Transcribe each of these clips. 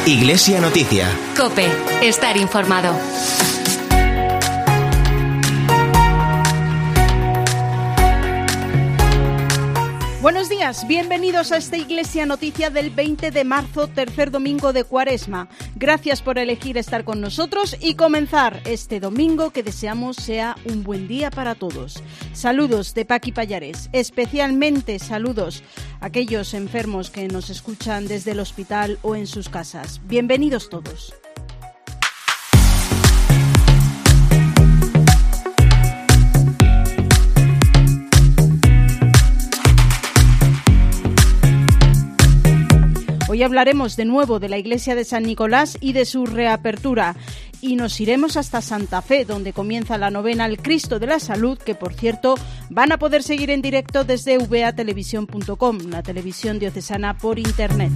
Iglesia Noticia. COPE. Estar informado. Buenos días, bienvenidos a esta Iglesia Noticia del 20 de marzo, tercer domingo de Cuaresma. Gracias por elegir estar con nosotros y comenzar este domingo que deseamos sea un buen día para todos. Saludos de Paqui Pallares, especialmente saludos a aquellos enfermos que nos escuchan desde el hospital o en sus casas. Bienvenidos todos. Hoy hablaremos de nuevo de la iglesia de San Nicolás y de su reapertura. Y nos iremos hasta Santa Fe, donde comienza la novena al Cristo de la Salud, que por cierto van a poder seguir en directo desde vatelevisión.com, la televisión diocesana por internet.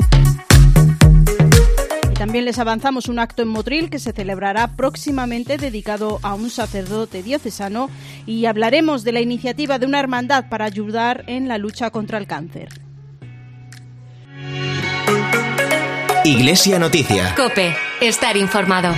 Y también les avanzamos un acto en Motril que se celebrará próximamente dedicado a un sacerdote diocesano y hablaremos de la iniciativa de una hermandad para ayudar en la lucha contra el cáncer. Iglesia Noticia. COPE. Estar informado.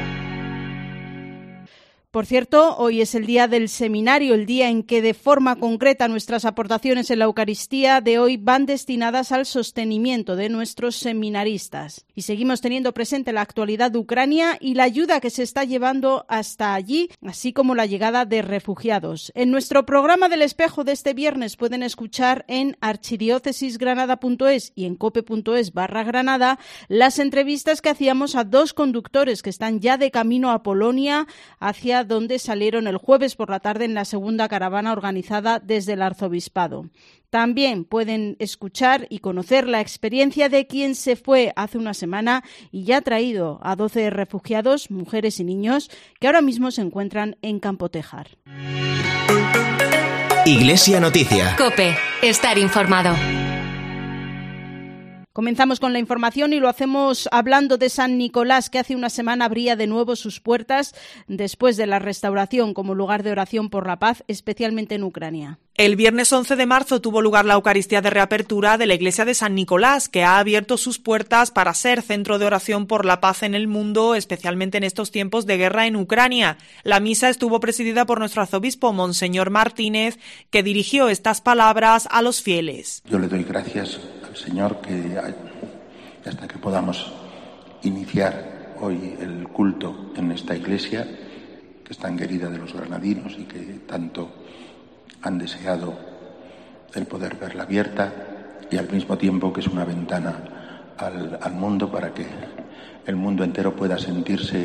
Por cierto, hoy es el día del seminario, el día en que de forma concreta nuestras aportaciones en la Eucaristía de hoy van destinadas al sostenimiento de nuestros seminaristas. Y seguimos teniendo presente la actualidad de Ucrania y la ayuda que se está llevando hasta allí, así como la llegada de refugiados. En nuestro programa del Espejo de este viernes pueden escuchar en archidiócesisgranada.es y en cope.es/Granada las entrevistas que hacíamos a dos conductores que están ya de camino a Polonia, hacia donde salieron el jueves por la tarde en la segunda caravana organizada desde el arzobispado. También pueden escuchar y conocer la experiencia de quien se fue hace una semana y ya ha traído a 12 refugiados, mujeres y niños, que ahora mismo se encuentran en Campotejar. Iglesia Noticia. COPE. Estar informado. Comenzamos con la información y lo hacemos hablando de San Nicolás, que hace una semana abría de nuevo sus puertas después de la restauración como lugar de oración por la paz, especialmente en Ucrania. El viernes 11 de marzo tuvo lugar la Eucaristía de reapertura de la iglesia de San Nicolás, que ha abierto sus puertas para ser centro de oración por la paz en el mundo, especialmente en estos tiempos de guerra en Ucrania. La misa estuvo presidida por nuestro arzobispo, Monseñor Martínez, que dirigió estas palabras a los fieles. Yo le doy gracias al Señor que hasta que podamos iniciar hoy el culto en esta iglesia, que es tan querida de los granadinos y que tanto han deseado el poder verla abierta, y al mismo tiempo que es una ventana al mundo para que el mundo entero pueda sentirse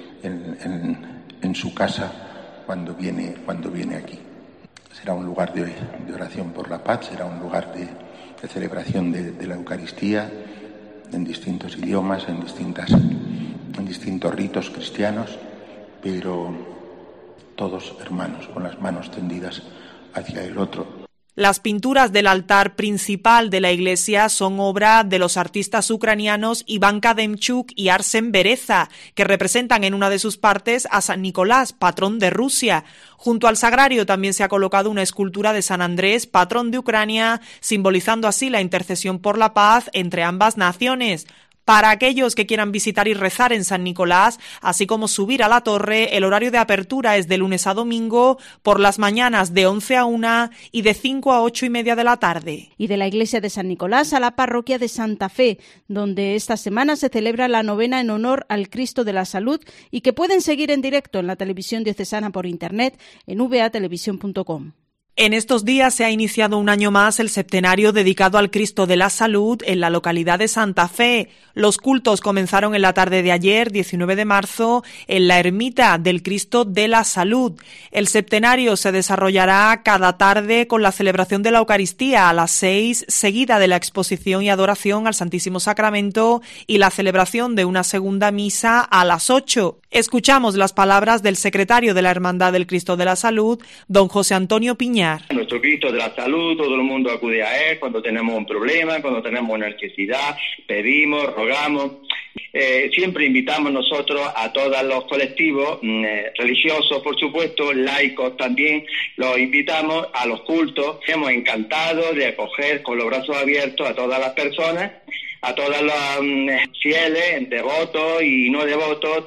en su casa cuando viene aquí. Será un lugar de oración por la paz, será un lugar de celebración de la Eucaristía en distintos idiomas, en distintos ritos cristianos, pero todos hermanos, con las manos tendidas hacia el otro. Las pinturas del altar principal de la iglesia son obra de los artistas ucranianos Iván Kademchuk y Arsen Bereza, que representan en una de sus partes a San Nicolás, patrón de Rusia. Junto al sagrario también se ha colocado una escultura de San Andrés, patrón de Ucrania, simbolizando así la intercesión por la paz entre ambas naciones. Para aquellos que quieran visitar y rezar en San Nicolás, así como subir a la torre, el horario de apertura es de lunes a domingo, por las mañanas de 11 a 1 y de 5 a 8 y media de la tarde. Y de la iglesia de San Nicolás a la parroquia de Santa Fe, donde esta semana se celebra la novena en honor al Cristo de la Salud y que pueden seguir en directo en la televisión diocesana por internet en vatelevisión.com. En estos días se ha iniciado un año más el septenario dedicado al Cristo de la Salud en la localidad de Santa Fe. Los cultos comenzaron en la tarde de ayer, 19 de marzo, en la ermita del Cristo de la Salud. El septenario se desarrollará cada tarde con la celebración de la Eucaristía a las 6, seguida de la exposición y adoración al Santísimo Sacramento y la celebración de una segunda misa a las 8. Escuchamos las palabras del secretario de la Hermandad del Cristo de la Salud, don José Antonio Piñar. Nuestro Cristo de la Salud, todo el mundo acude a Él cuando tenemos un problema, cuando tenemos una necesidad, pedimos, rogamos. Siempre invitamos nosotros a todos los colectivos religiosos, por supuesto, laicos también, los invitamos a los cultos. Hemos encantado de acoger con los brazos abiertos a todas las personas a todos los fieles, devotos y no devotos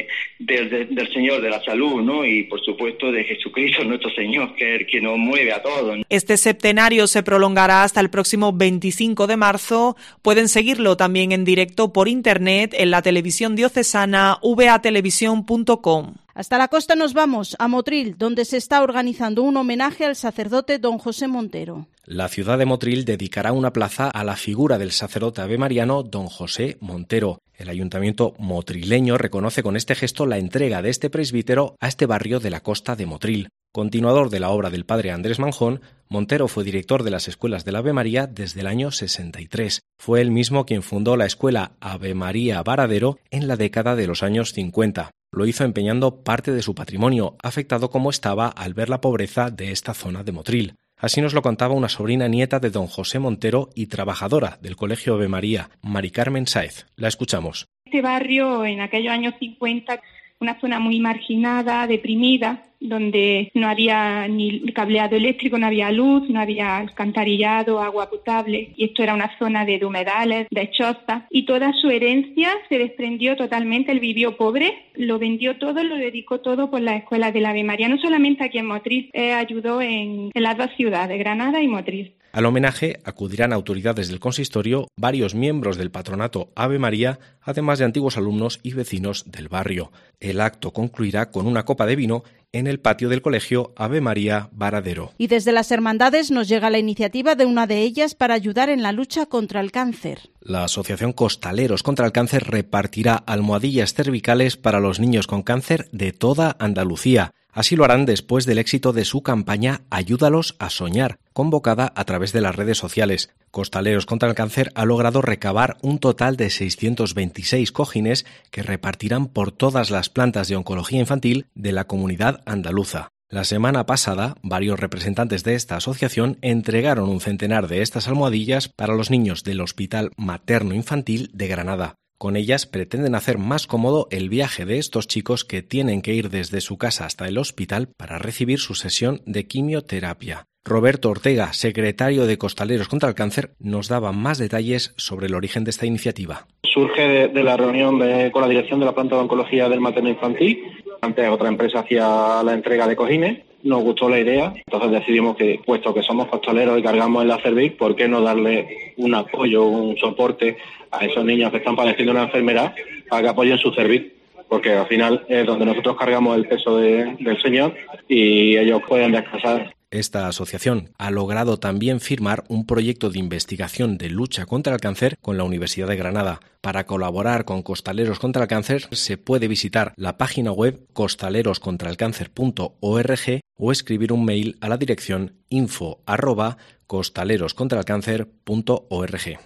del Señor de la Salud, ¿no? Y por supuesto de Jesucristo nuestro Señor, que es el que nos mueve a todos, ¿no? Este septenario se prolongará hasta el próximo 25 de marzo. Pueden seguirlo también en directo por internet en la televisión diocesana vatelevisión.com. Hasta la costa nos vamos, a Motril, donde se está organizando un homenaje al sacerdote don José Montero. La ciudad de Motril dedicará una plaza a la figura del sacerdote avemariano don José Montero. El ayuntamiento motrileño reconoce con este gesto la entrega de este presbítero a este barrio de la costa de Motril. Continuador de la obra del padre Andrés Manjón, Montero fue director de las escuelas de la Ave María desde el año 63. Fue él mismo quien fundó la escuela Ave María Varadero en la década de los años 50. Lo hizo empeñando parte de su patrimonio, afectado como estaba al ver la pobreza de esta zona de Motril. Así nos lo contaba una sobrina nieta de don José Montero y trabajadora del Colegio Ave María, Mari Carmen Sáez. La escuchamos. Este barrio, en aquellos años 50, una zona muy marginada, deprimida, donde no había ni cableado eléctrico, no había luz, no había alcantarillado, agua potable, y esto era una zona de humedales, de chozas, y toda su herencia se desprendió totalmente. Él vivió pobre, lo vendió todo, lo dedicó todo por la escuela de la Ave María, no solamente aquí en Motril, ayudó en las dos ciudades, Granada y Motril. Al homenaje acudirán autoridades del consistorio, varios miembros del patronato Ave María, además de antiguos alumnos y vecinos del barrio. El acto concluirá con una copa de vino en el patio del colegio Ave María Varadero. Y desde las hermandades nos llega la iniciativa de una de ellas para ayudar en la lucha contra el cáncer. La Asociación Costaleros contra el Cáncer repartirá almohadillas cervicales para los niños con cáncer de toda Andalucía. Así lo harán después del éxito de su campaña Ayúdalos a soñar, convocada a través de las redes sociales. Costaleros contra el Cáncer ha logrado recabar un total de 626 cojines que repartirán por todas las plantas de oncología infantil de la comunidad andaluza. La semana pasada, varios representantes de esta asociación entregaron un centenar de estas almohadillas para los niños del Hospital Materno Infantil de Granada. Con ellas pretenden hacer más cómodo el viaje de estos chicos que tienen que ir desde su casa hasta el hospital para recibir su sesión de quimioterapia. Roberto Ortega, secretario de Costaleros contra el Cáncer, nos daba más detalles sobre el origen de esta iniciativa. Surge de la reunión con la dirección de la planta de oncología del materno infantil. Antes otra empresa hacía la entrega de cojines. Nos gustó la idea, entonces decidimos que, puesto que somos costaleros y cargamos en la cerviz, ¿por qué no darle un apoyo, un soporte a esos niños que están padeciendo una enfermedad para que apoyen su cerviz? Porque al final es donde nosotros cargamos el peso del Señor y ellos pueden descansar. Esta asociación ha logrado también firmar un proyecto de investigación de lucha contra el cáncer con la Universidad de Granada. Para colaborar con Costaleros contra el Cáncer se puede visitar la página web costaleroscontralcancer.org o escribir un mail a la dirección info@costaleroscontralcancer.org.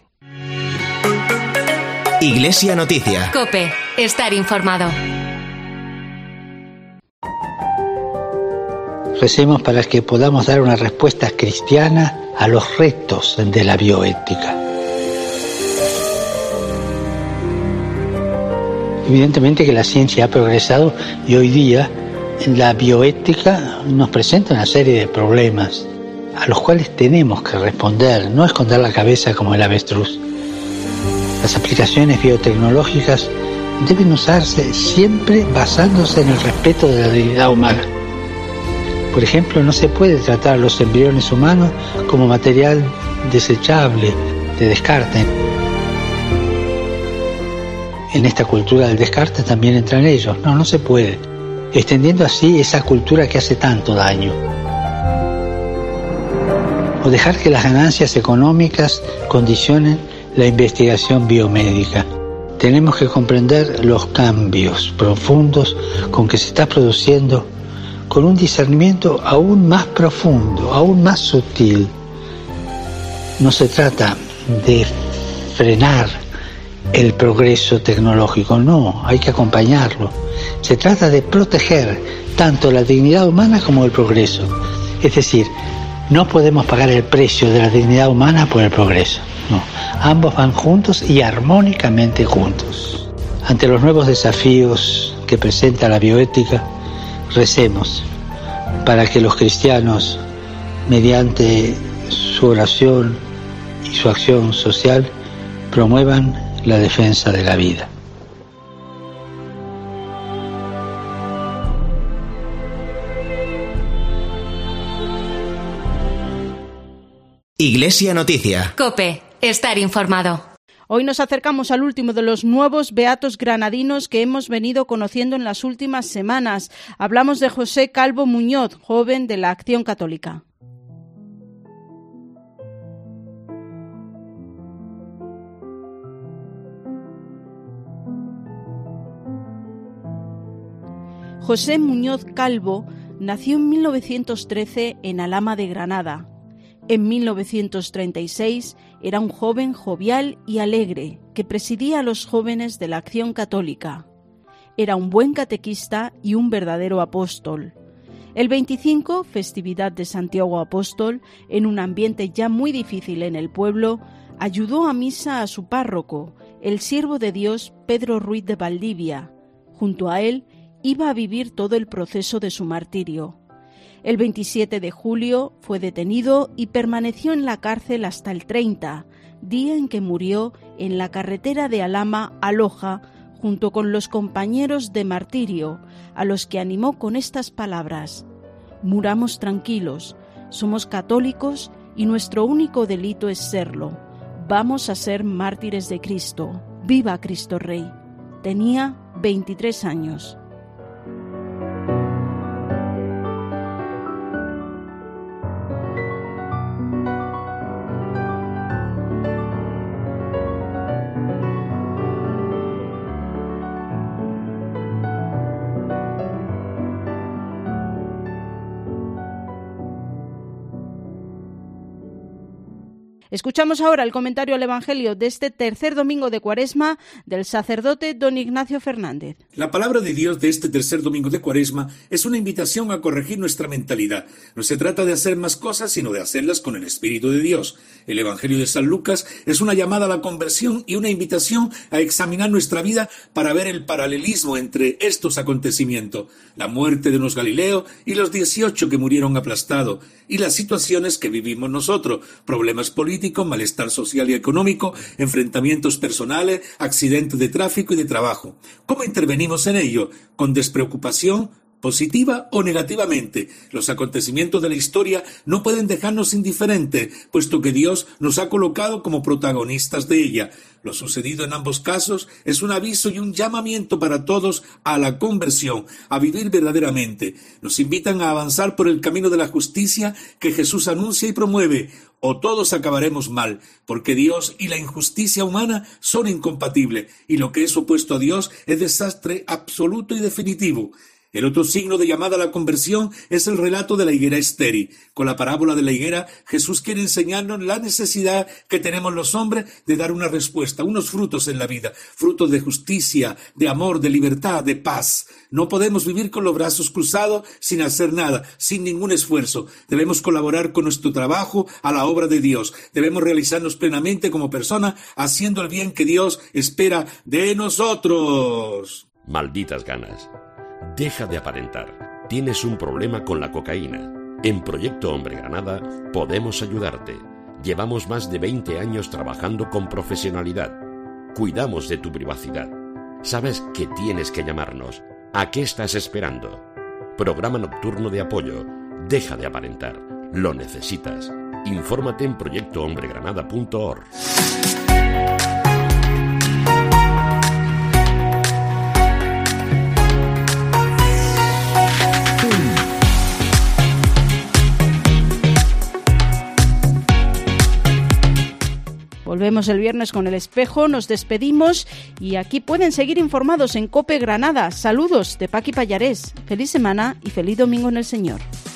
Iglesia Noticia. COPE. Estar informado. Recemos para que podamos dar una respuesta cristiana a los retos de la bioética. Evidentemente que la ciencia ha progresado y hoy día la bioética nos presenta una serie de problemas a los cuales tenemos que responder, no esconder la cabeza como el avestruz. Las aplicaciones biotecnológicas deben usarse siempre basándose en el respeto de la dignidad humana. Por ejemplo, no se puede tratar a los embriones humanos como material desechable, de descarte. En esta cultura del descarte también entran ellos. No se puede. Extendiendo así esa cultura que hace tanto daño. O dejar que las ganancias económicas condicionen la investigación biomédica. Tenemos que comprender los cambios profundos con que se está produciendo con un discernimiento aún más profundo, aún más sutil. No se trata de frenar el progreso tecnológico, no, hay que acompañarlo. Se trata de proteger tanto la dignidad humana como el progreso. Es decir, no podemos pagar el precio de la dignidad humana por el progreso. No, ambos van juntos y armónicamente juntos. Ante los nuevos desafíos que presenta la bioética, recemos para que los cristianos, mediante su oración y su acción social, promuevan la defensa de la vida. Iglesia Noticia. COPE. Estar informado. Hoy nos acercamos al último de los nuevos beatos granadinos que hemos venido conociendo en las últimas semanas. Hablamos de José Calvo Muñoz, joven de la Acción Católica. José Muñoz Calvo nació en 1913 en Alhama de Granada. En 1936 era un joven jovial y alegre que presidía a los jóvenes de la Acción Católica. Era un buen catequista y un verdadero apóstol. El 25, festividad de Santiago Apóstol, en un ambiente ya muy difícil en el pueblo, ayudó a misa a su párroco, el siervo de Dios Pedro Ruiz de Valdivia. Junto a él iba a vivir todo el proceso de su martirio. El 27 de julio fue detenido y permaneció en la cárcel hasta el 30, día en que murió en la carretera de Alhama a Loja, junto con los compañeros de martirio, a los que animó con estas palabras: «Muramos tranquilos, somos católicos y nuestro único delito es serlo. Vamos a ser mártires de Cristo. ¡Viva Cristo Rey!». Tenía 23 años. Escuchamos ahora el comentario al Evangelio de este tercer domingo de Cuaresma del sacerdote don Ignacio Fernández. La palabra de Dios de este tercer domingo de Cuaresma es una invitación a corregir nuestra mentalidad. No se trata de hacer más cosas, sino de hacerlas con el Espíritu de Dios. El Evangelio de San Lucas es una llamada a la conversión y una invitación a examinar nuestra vida para ver el paralelismo entre estos acontecimientos: la muerte de unos galileos y los 18 que murieron aplastados, y las situaciones que vivimos nosotros: problemas políticos, malestar social y económico, enfrentamientos personales, accidentes de tráfico y de trabajo. ¿Cómo intervenimos en ello? ¿Con despreocupación? ¿Positiva o negativamente? Los acontecimientos de la historia no pueden dejarnos indiferentes, puesto que Dios nos ha colocado como protagonistas de ella. Lo sucedido en ambos casos es un aviso y un llamamiento para todos a la conversión, a vivir verdaderamente. Nos invitan a avanzar por el camino de la justicia que Jesús anuncia y promueve, o todos acabaremos mal, porque Dios y la injusticia humana son incompatibles, y lo que es opuesto a Dios es desastre absoluto y definitivo. El otro signo de llamada a la conversión es el relato de la higuera estéril. Con la parábola de la higuera, Jesús quiere enseñarnos la necesidad que tenemos los hombres de dar una respuesta, unos frutos en la vida, frutos de justicia, de amor, de libertad, de paz. No podemos vivir con los brazos cruzados sin hacer nada, sin ningún esfuerzo. Debemos colaborar con nuestro trabajo a la obra de Dios. Debemos realizarnos plenamente como personas, haciendo el bien que Dios espera de nosotros. Malditas ganas. Deja de aparentar. Tienes un problema con la cocaína. En Proyecto Hombre Granada podemos ayudarte. Llevamos más de 20 años trabajando con profesionalidad. Cuidamos de tu privacidad. Sabes que tienes que llamarnos. ¿A qué estás esperando? Programa nocturno de apoyo. Deja de aparentar. Lo necesitas. Infórmate en proyectohombregranada.org. Volvemos el viernes con El Espejo, nos despedimos y aquí pueden seguir informados en COPE Granada. Saludos de Paqui Pallarés. Feliz semana y feliz domingo en el Señor.